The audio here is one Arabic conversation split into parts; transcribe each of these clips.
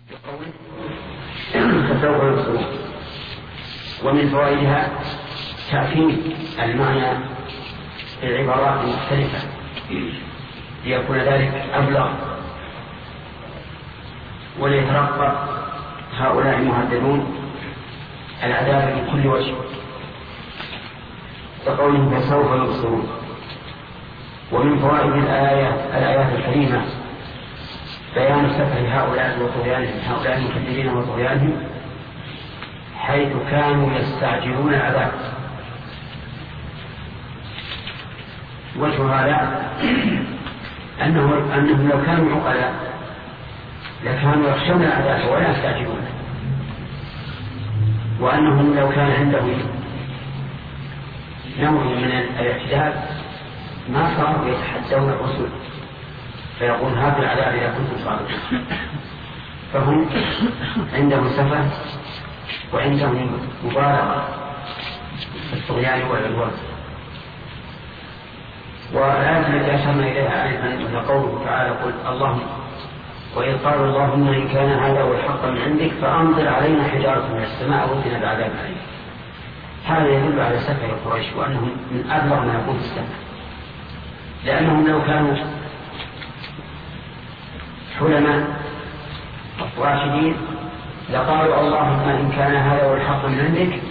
فسوف يبصرون. ومن فوائدها تأكيد المعنى بالعبارات المختلفة ليكون ذلك أبلغ، وليترقب هؤلاء المهددون العذاب من كل وجه. وقوله فسوف يبصرون. ومن فوائد الآيات الكريمة بيان سفه هؤلاء وطغيانهم، هؤلاء المكذبين وطغيانهم، حيث كانوا يستعجلون العذاب. وجه هذا أنهم لو كانوا عقلاء لكانوا يخشون العذاب ولا يستعجلون، وأنهم لو كان عندهم نوع من الاعتدال ما صاروا يتحدون الرسل فيقول هذا العذاب إذا كنتم صادقين. فهم عندهم سفه وعندهم مبالغة في الطغيان والعدوان. والآية التي أشرنا إليها آنفا قوله تعالى قل اللهم وإذ قالوا اللهم إن كان هذا هو الحق من عندك فأمطر علينا حجارة من السماء وأتنا بعذاب أليم. هذا يدل على سفه قريش وأنهم من أبلغ ما يكون في السفه، لأنهم لو كانوا حلماء راشدين لقالوا اللهم إن كان هذا هو الحق من عندك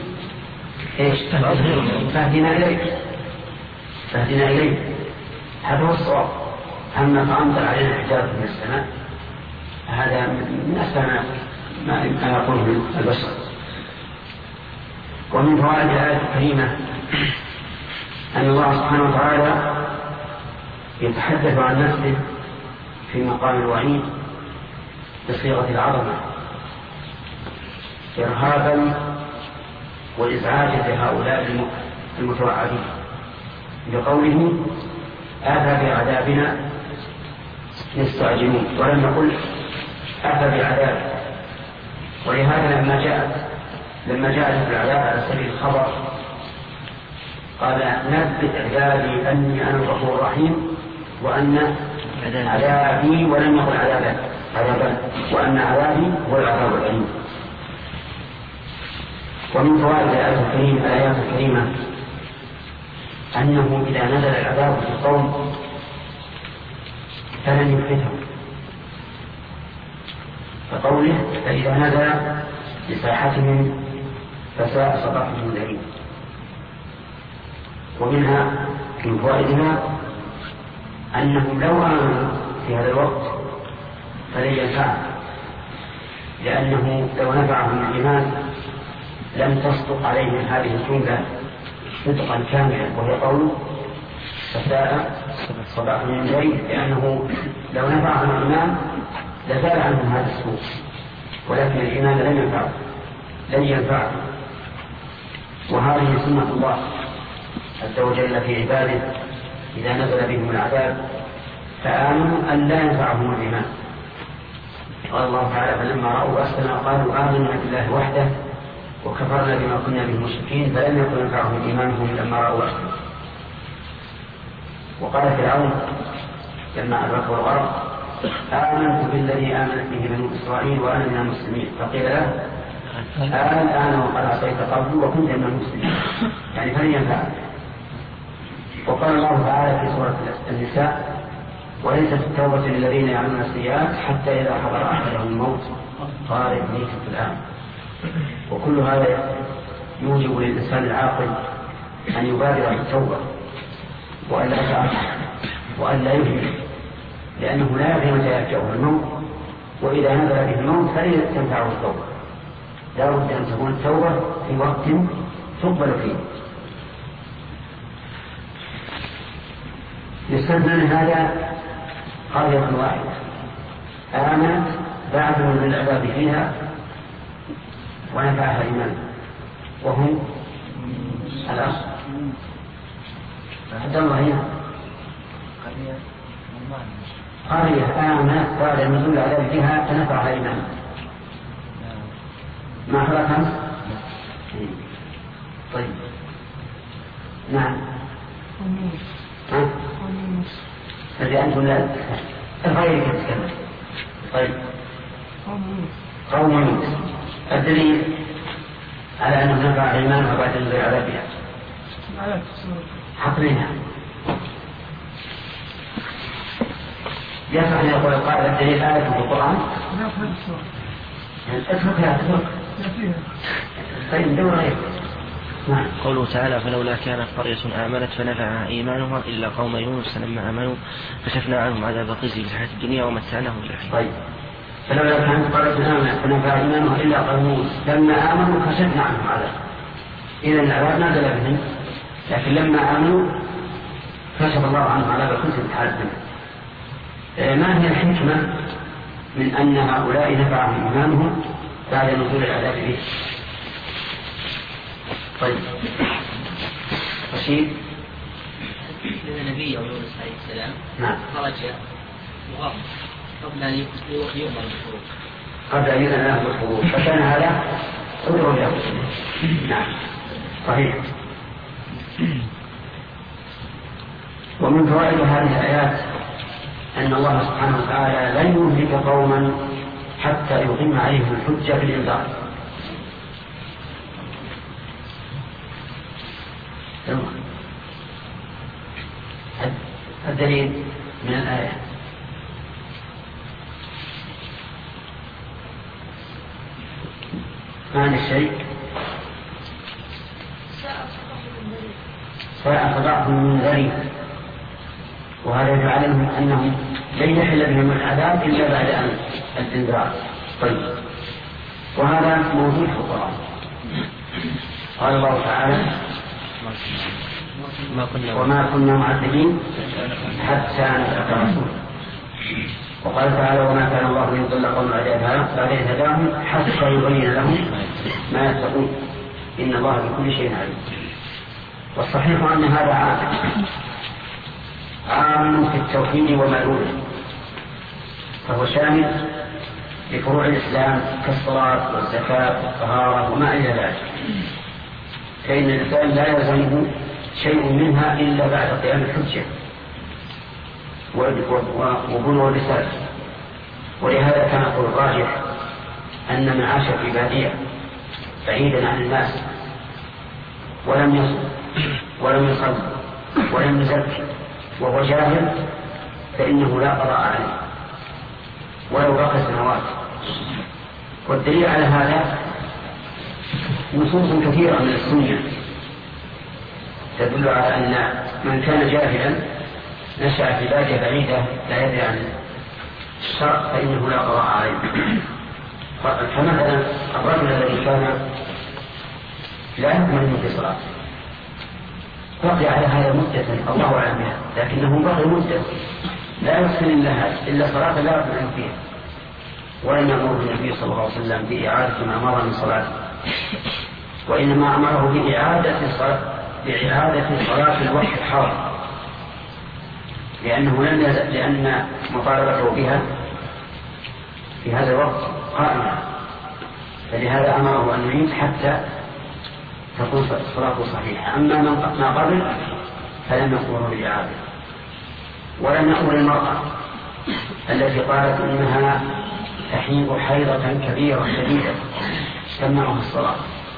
فاهدنا إليك. هذا هو الصواب. أما فأمطر علينا حجارة من السماء هذا من أسفل ما يقوله البشر. ومن فوائد الآية الكريمة أن الله سبحانه وتعالى يتحدث عن نفسه في مقام الوعيد بصيغة العظمة إرهابا وإزعاجا لهؤلاء المتوعدين بقوله آتى بعذابنا يستعجلون، ولم يقل آتى بعذاب. ولهذا لما جاءت العذاب على سبيل الخبر قال نبئ عذابي أني أنا الغفور الرحيم وأن عذابي، ولم يقل عذابا وأن عذابي هو العذاب الأليم. ومن فوائد الآيات الكريمة أنه إذا نزل العذاب في القوم فلن يفلتهم، فقوله فإذا نزل بساحتهم فساء صباح المنذرين. ومنها من فوائدها أنهم لو آمنوا في هذا الوقت فلن ينفعهم، لأنه لو نفعهم الإيمان لم تصدق عليهم هذه الجملة صدقا كاملا، وهي قوله فساء صباح المنذرين، لأنه لو نفعهم الإيمان لزال عنهم هذا السوء، ولكن الإيمان لن ينفعهم. وهذه سنة الله عز وجل في عباده إذا نزل بهم العذاب فآمنوا أن لا ينفعهم الإيمان. قال الله تعالى فلما رأوا بأسنا قالوا آمنا بالله وحده وكفرنا بما كنا به مشركين فلم يكن ينفعهم إيمانهم لما رأوا بأسنا. وقال فرعون لما أدركه الغرق آمنت بالذي آمنت به بنو إسرائيل وأنا من المسلمين، فقيل له الآن وقد عصيت قبل وكنت من المسلمين، يعني فلن ينفعك. وقال الله تعالى في سورة النساء وليست التوبة للذين يعملون السيئات حتى إذا حضر أحدهم الموت قال إني تبت الآن. وكل هذا يوجب للإنسان العاقل أن يبادر بالتوبة وأن لا يتأخر وأن لا يهمل، لأنه لا يدري متى يفجأه الموت، وإذا نزل به الموت فلن تنفعه التوبة. لا بد أن تكون التوبة في وقت تقبل فيه. يستثنى من هذا قرية واحدة آمنت بعد من العذاب فيها ونفعها الإيمان وهم الأصل. حتى الله هنا قرية آمنت بعد نزول العذاب فيها فنفعها الإيمان. ما حضرت أمس؟ طيب نعم فإذا أنتم لا غيرك تتكلم. طيب قوم يونس. الدليل على أنه نفع إيمانه بعد نزول عذابها حقنا يفعل يقول القائل الدليل آية في القرآن اتركها طيب دور غير. قوله تعالى فلولا كانت قرية آمنت فنفعها إيمانها إلا قوم يونس لما آمنوا كشفنا عنهم عذاب الخزي في الحياة الدنيا ومتعناهم إلى حين. طيب فلولا كانت قرية آمنت فنفعها إيمانها إلا قوم يونس لما آمنوا كشفنا عنهم عذاب. إذا العذاب نزل بهم لكن لما آمنوا كشف الله عنهم عذاب الخزي في الحياة الدنيا. ما هي الحكمة من أن هؤلاء نفعهم إيمانهم بعد نزول العذاب به؟ طيب رشيد. النبي يونس عليه السلام خرج مغامر قبل أن يؤمر بالخروج. قبل أن يؤمر بالخروج فكان هذا عذر له. نعم صحيح. ومن فوائد هذه الآيات أن الله سبحانه وتعالى لن يهلك قوما حتى يقيم عليهم الحجة بالإنذار. الدليل من الآية معنى الشيء ساء صداقهم من ذلك، وهذا يعلمهم أنهم لن يحل بهم العذاب إلا بعد الإنذار. طيب وهذا موجود في القرآن. قال الله تعالى وما كنا معذبين حتى نبعث رسولا. وقال تعالى وما كان الله ليضل قوما بعد إذ هداهم حتى يبين لهم ما يتقون إن الله بكل شيء عليم. والصحيح أن هذا عام في التوحيد وما دونه، فهو شامل لفروع الإسلام كالصلاة والزكاة والطهارة وما إلى ذلك، فإن الإنسان لا يلزمه شيء منها إلا بعد قيام الحجة وبلوغ الرسالة. ولهذا كان القول الراجح أن من عاش في بادية بعيدا عن الناس ولم يصل ولم يصل ولم يزكي وهو جاهل فإنه لا قضاء عليه ولو بقي سنوات. والدليل على هذا نصوص كثيرة من السنة تدل على أن من كان جاهلا نشأ في بادية بعيدة لا يدري عن الشرع فإنه لا قضاء عليه. فمثلا الرجل الذي كان لا يكمل في صلاة بقي على هذا مدة الله أعلم بها، لكنه بقي مدة لا يحسن إلا صلاة لا يفعل فيها، ولم يأمره النبي صلى الله عليه وسلم بإعادة ما مر من صلاة، وإنما أمره بإعادة صلاة الوقت الحاضر، لأن مطالبته بها في هذا الوقت قائمة، فلهذا أمره أن يعيد حتى تكون الصلاة صحيحة. أما ما قبل فلم يأمره بالإعادة. ولم يأمر المرأة التي قالت إنها تحيض حيضة كبيرة شديدة تمنعها الصلاة،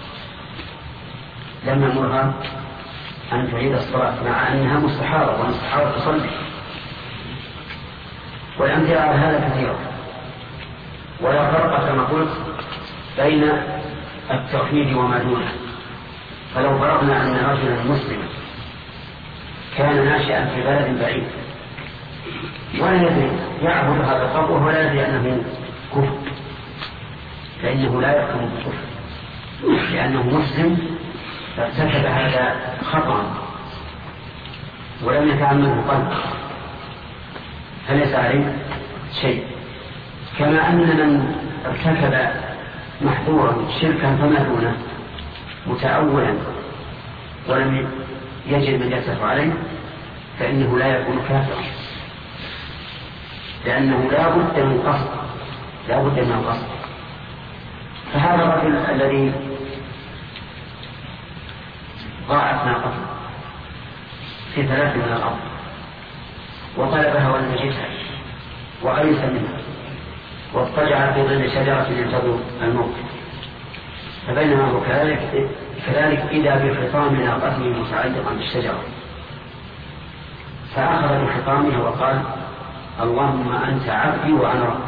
لم يأمرها أن تعيد الصلاة مع أنها مستحاضة ومستحاضة تصلي. والأمثلة على هذا كثيرة. ولا فرق كما قلت بين التوحيد وما دونه. فلو فرضنا أن رجلا مسلما كان ناشئا في بلد بعيد ولا يدري يعبد هذا القبر ولا يدري أنه كفر، فإنه لا يحكم بالكفر لأنه مسلم فارتكب هذا خطأ ولم يتعمده قلبه فليس عليه شيء. كما أن من ارتكب محظورا شركا فما دونه متأولا ولم يجد من يسف عليه فإنه لا يكون كافرا، لأنه لا بد من القصد. فهذا الرجل الذي ضاعت ناقته في 3 من الأرض وطلبها ولم يجدها وأيس منها واضطجع في ظل شجرة ينتظر الموت. فبينما هو كذلك إذا بخطام ناقته متعلقا بالشجرة، فأخذ بخطامها وقال: اللهم أنت عبدي وأنا رب،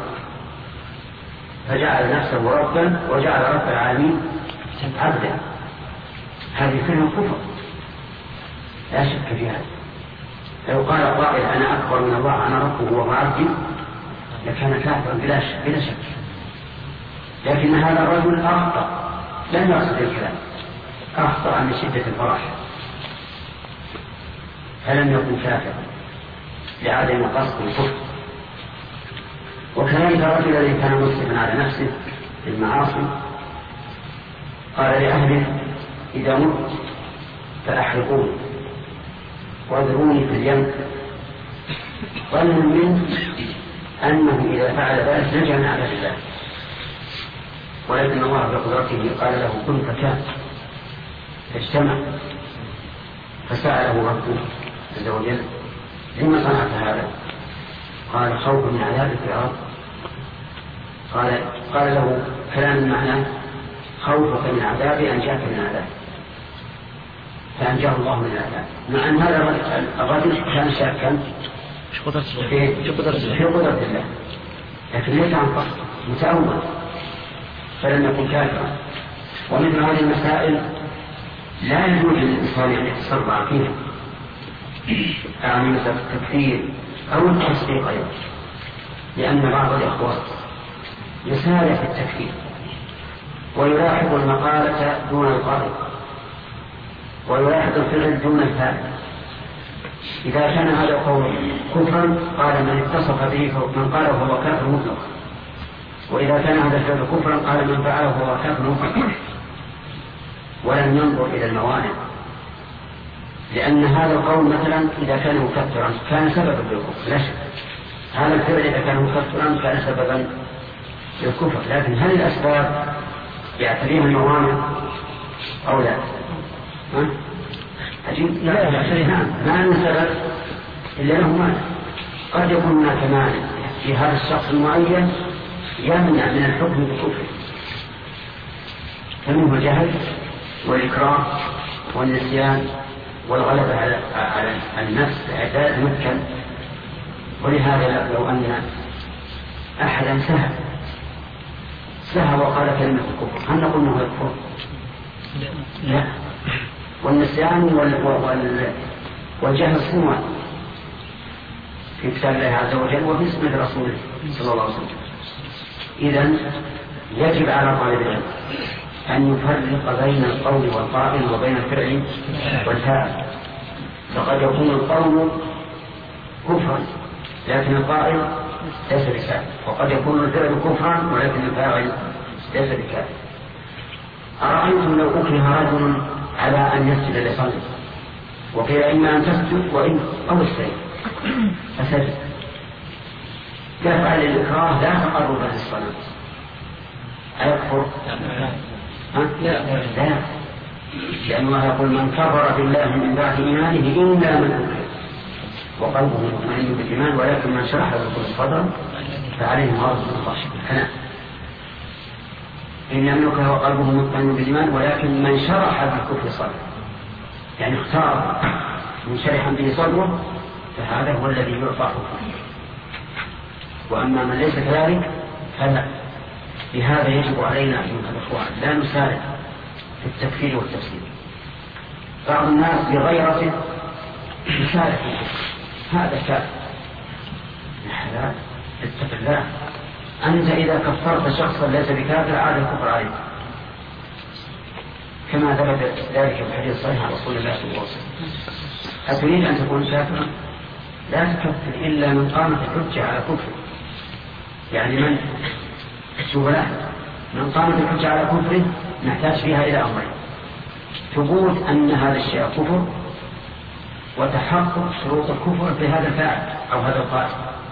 فجعل نفسه ربا وجعل رب العالمين عبدا. هذه كلمة كفر لا شك في هذا. لو قال قائل: أنا أكبر من الله، أنا ربه وهو عبدي، لكان كافرا بلا شك. لكن هذا الرجل أخطأ، لم يقصد الكلام، أخطأ من شدة الفرح، فلم يكن كافرا لعدم قصد الكفر. وكذلك الرجل الذي كان مسلما على نفسه بالمعاصي قال لأهله: إذا مت فأحرقوني واذروني في اليم، ظنا منه أنه إذا فعل ذلك نجا من عذاب الله. ولكن الله بقدرته قال له: كن فكان، فاجتمع. فسأله ربه عز وجل: لما صنعت هذا؟ قال: خوف من عذابك يا رب. قال له كلام معناه: خوفك من عذابي أنجاك من عذابي، فأنجاه الله من العذاب. مع أن هذا الرجل كان شاكا في قدرة الله، لكن ليس عن قصد، متأول، فلم يكن كافرا. ومثل هذه المسائل لا يجوز للإنسان أن يتسرع فيها، مثل التكفير أو التصديق أيضا، لأن بعض الإخوة يسارع في التكفير ويلاحظ المقالة دون القائل، ويلاحظ الفعل دون الفاعل. إذا كان هذا القول كفرا قال من اتصف به من قاله هو كافر مطلق، وإذا كان هذا الفعل كفرا قال من فعله هو كافر مطلق، ولم ينظر إلى الموانع. لأن هذا القول مثلا إذا كان مكفرا كان سببا للكفر، لا شك. هذا الفعل إذا كان مكفرا كان سببا للكفر، لكن هل الأسباب يعتريها الموانع أو لا؟ عجيب. لا نعم، ما من سبب إلا له مانع. قد يكون هناك مانع في هذا الشخص المعين يمنع من الحكم بالكفر، فمنه الجهل والإكراه والنسيان والغلبة على النفس حتى يتمكن. ولهذا لو أن أحدا سهى وقال كلمة الكفر هل نقول أنه يكفر؟ لا. والنسيان والجهل صنوان في كتاب الله عز وجل وفي سنة رسوله صلى الله عليه وسلم. إذن يجب على طالب العلم أن يفرق بين القول والقائل وبين الفعل والفاعل. فقد يكون القول كفرا لكن القائل ليس بكافر، وقد يكون الفعل كفرا ولكن الفاعل ليس بكافر. أرأيتم لو أكره رجل على أن يسجد لصلاة وقيل إما أن تسجد وإن أو السيد فسجد، يفعل الإكراه لا تقرب للصلاة، أيكفر؟ لا، لأن الله يقول من كفر بالله من بعد إيمانه إلا من أكره وقلبه مطمئن بالإيمان ولكن من شرح بالكفر صدرا فعليه غضب من الله سبحانه. إن لم يكره وقلبه مطمئن بالإيمان ولكن من شرح بالكفر صدرا، يعني اختار من شرح به صدره فهذا هو الذي يعطى حكمه. وأما من ليس كذلك فلا. بهذا يجب علينا أيها الأخوان لا نسارع في التكفير والتفسير. بعض الناس بغيرته يسارع في الكفر، هذا كافر. لا، اتق الله، أنت إذا كفرت شخصا ليس بكافر عاد الكفر عليك، كما ثبت ذلك في الحديث الصحيح عن رسول الله صلى الله عليه وسلم. أتريد أن تكون كافرا؟ لا تكفر إلا من قامت الحجة على كفر. يعني من قامت الحجة على كفره نحتاج فيها إلى أمرين: ثبوت أن هذا الشيء كفر، وتحقق شروط الكفر في هذا الفاعل أو هذا القائل.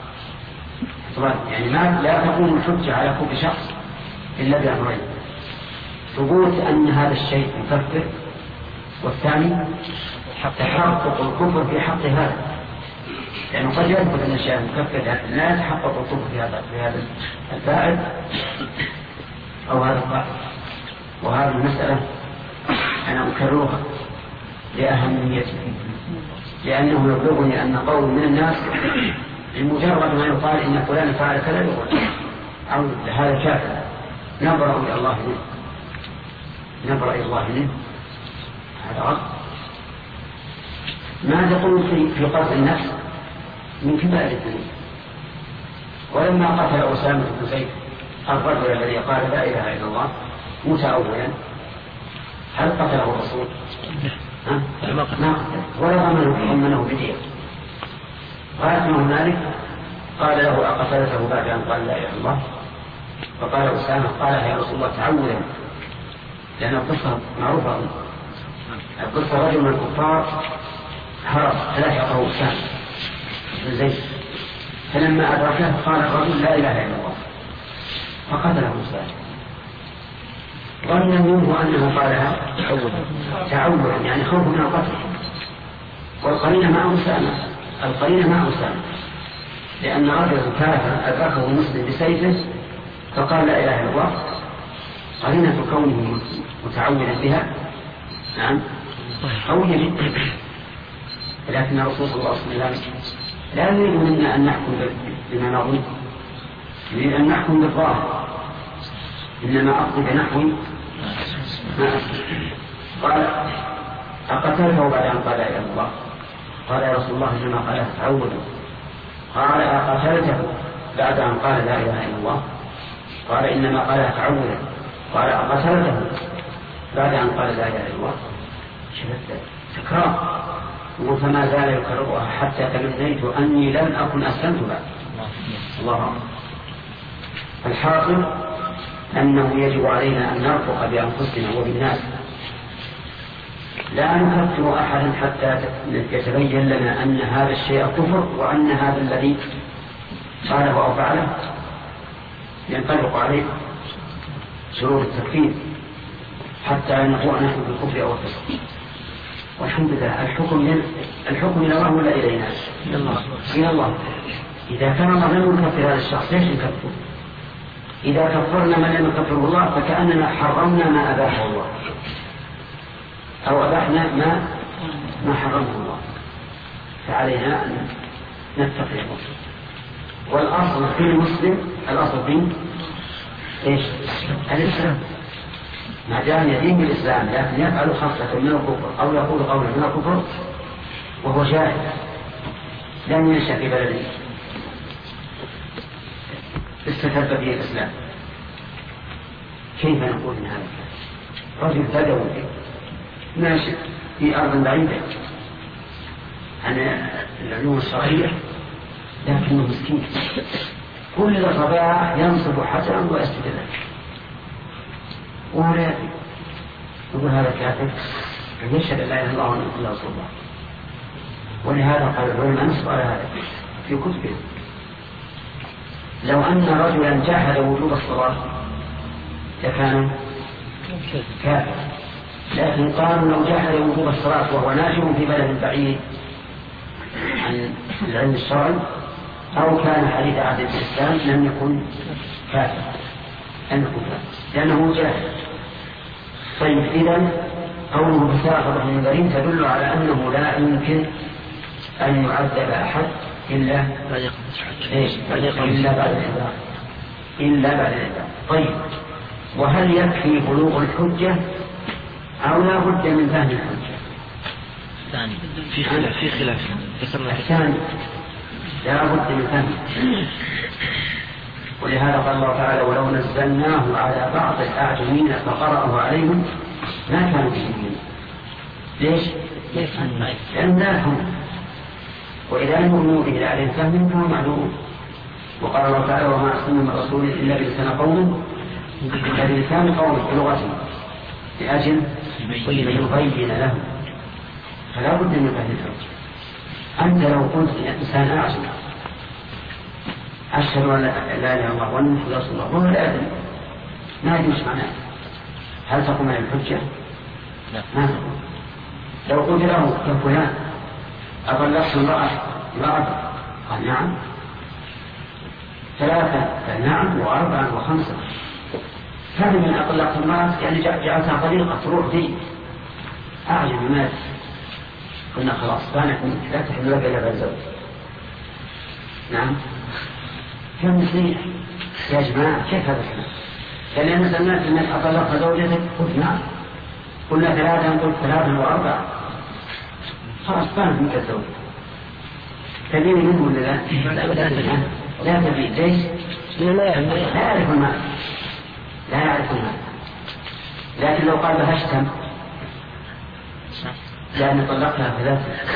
يعني لا تقوم الحجة على كفر شخص إلا بأمرين: ثبوت أن هذا الشيء مكفر، والثاني تحقق الكفر في حق هذا. لأنه قد يثبت أن الأشياء مكفرة لكن لا يتحقق الكفر في هذا الفاعل أو هذا القائل. وهذه المسألة أنا أكررها لأهميتها، لأنه يبلغني أن قول من الناس بمجرد ما يقال إن فلان فعل كذا يقول أو هذا كافر نبرأ إلى الله منه، نبرأ إلى الله منه، هذا غلط. ما تقول في قتل النفس من كبائر الذنوب. ولما قتل أسامة بن زيد الرجل الذي قال لا إله إلا الله متأولا، هل قتله الرسول؟ ما قتله ولا ضمنه بدية. قال ابن مالك قال له أقتلته بعد أن قال لا إله إلا الله؟ فقال أسامة قال يا رسول الله تعوذا، لأن القصة معروفة. القصة رجل من الكفار هرب فلاحقه أسامة بن زيد، فلما أدركه قال الرجل لا إله إلا الله فقتله أسامة، ظن منه أنه قالها تعوذا يعني خوف من القتل، والقرينة مع أسامة، القرينة مع أسامة، لأن رجلا كافر أدركه مسلم بسيفه فقال لا إله إلا الله، قرينة كونه متعوذا بها نعم قوية جدا. لكن الرسول صلى الله عليه وسلم لا يريد منا أن نحكم بما نظن، يريد أن نحكم بالظاهر، إنما أقضي بنحو ما قال أقتلته بعد أن قال لا إله إلا الله؟ قال يا رسول الله إنما قال تعوذا. قال أقتلته بعد أن قال لا إله إلا الله؟ قال إنما قال تعوذا. قال أقتلته بعد أن قال لا إله إلا الله؟ شفت تكرار. فما زال يكررها حتى تمنيت أني لم أكن أسلمت بعد. الله أكبر. الحاصل أنه يجب علينا أن نرفق بأنفسنا وبالناس، لا نكفر أحدا حتى يتبين لنا أن هذا الشيء كفر، وأن هذا الذي قاله أو فعله ينطبق عليه شروط التكفير حتى نقول نحن بالكفر أو الفسق. والحمد لله الحكم إلى الله ولا إلينا؟ إلى الله. إذا كان الله لم يكفر هذا الشخص ليش نكفر؟ إذا كفرنا من لم يكفره الله فكأننا حرمنا ما أباحه الله أو أباحنا ما حرمه الله، فعلينا أن نتقي الله. والأصل في المسلم الأصل في إيش؟ الإسلام، ما دام يدين بالإسلام لكن يفعل خاصة من الكفر أو يقول قولا من الكفر وهو جاهل لم ينشأ في بلده استتب به الإسلام، كيف نقول من هذا؟ رجل بدوي ناشئ في أرض بعيدة عن العلوم الشرعية لكنه مسكين، كل صباح ينصب حسنا ويستدل ولا يقول هذا كافر يشهد لا اله الا الله وان محمدا رسول الله. ولهذا قال العلماء نصب على هذا في كتبه. لو أن رجلا جحد وجوب الصلاة لكان كافر، لكن قالوا لو جحد وجوب الصلاة وهو ناشئ في بلد بعيد عن العلم الشرعي أو كان حديث عهد الإسلام لم يكن كافر، لأنه جاهل. طيب إذن قوله بساقط من بريد تدل على أنه لا يمكن أن يعذب أحد إلا بعد الإعدام. طيب وهل يكفي بلوغ الحجة أو لا بد من فهم الحجة؟ في خلاف الثاني لا بد من فهم. ولهذا قال الله تعالى ولو نزلناه على بعض الأعجمين فقرأه عليهم ما كانوا يؤمنون. ليش؟ لأن لا يفهم، وإذا لم يؤمنوا به عليه الفهم فهو معلوم. وقال الله تعالى وما أرسلنا من رسول إلا بلسان قوم بلسان قوم بلغته لأجل يبين لهم، فلا بد من فهم الحجة. أنت لو قلت لإنسان أعجم أشهد أن لا إله إلا الله وأن محمدا رسول الله وهو لا يدري ما يدري ايش معناه، هل تقوم على الحجة؟ ما تقوم. لو قلت له يا فلان أطلقت امرأة قال نعم. 3 قال نعم، و4 و5. هذا من أطلق المرأة يعني جعلتها طريقة تروح دي أعجب الناس. قلنا خلاص لا تحمل لك إلا بالزوج. نعم كم نصيح يا جماعة كيف هذا الكلام؟ قال لي أنا سمعت أنك أطلق زوجتك. قلت نعم. قلنا 3 قلت 3 و4. خلاص فانت منك الزوج. تبين منه ولا لا؟ لا تبين. ليش؟ لا يعرف المال. لا يعرف المال. لكن لو قال بهشتم لأن طلقها 3.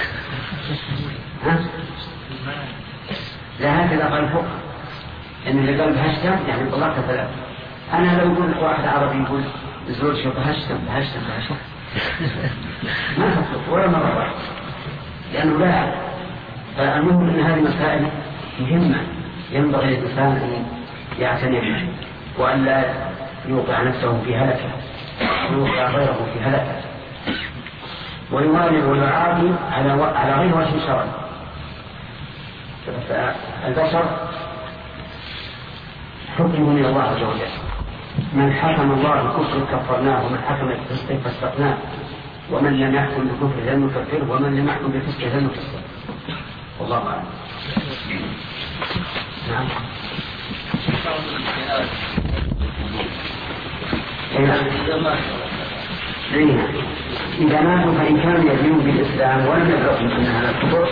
لا هكذا قال فوق إن اللي قال بهشتم يعني طلقها 3. أنا لو يقول واحد عربي يقول الزوج شو بهشتم ما تطلق ولا مرة واحدة لأنه لا يعرف. فالمهم أن هذه مسائل مهمة ينبغي للإنسان أن يعتني بها وأن لا يوقع نفسه في هلكة ويوقع غيره في هلكة، ويوالد ويعادي على غير وجه شرعي. البشر حكمه من الله عز وجل. من حكم الله بالكفر كفرناه، ومن حكم بالفسق فسقناه، ومن لم يحكم بالكفر لم نكفره، ومن لم يحكم بالفسق لم نكفره. والله أعلم. نعم. إذا ماتوا فإن كانوا يدينون بالإسلام ولم يبلغوا أن هذا الكفر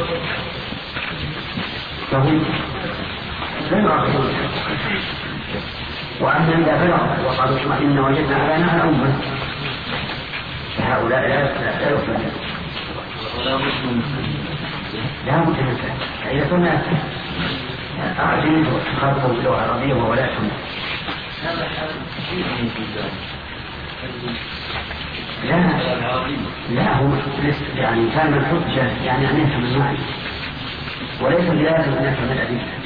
فهم لا يؤاخذون. وأما إذا بلغوا وقالوا اطمئنا وجدنا على نهر أمة فهؤلاء لا يؤمنون. لا بد من ذلك. فإذا كنا أعجمي خلقوا باللغة العربية وهو لا يفهم. لا هو يعني كان الحجة يعني أن يفهم المعنى وليس بلازم أن يفهم الأدلة.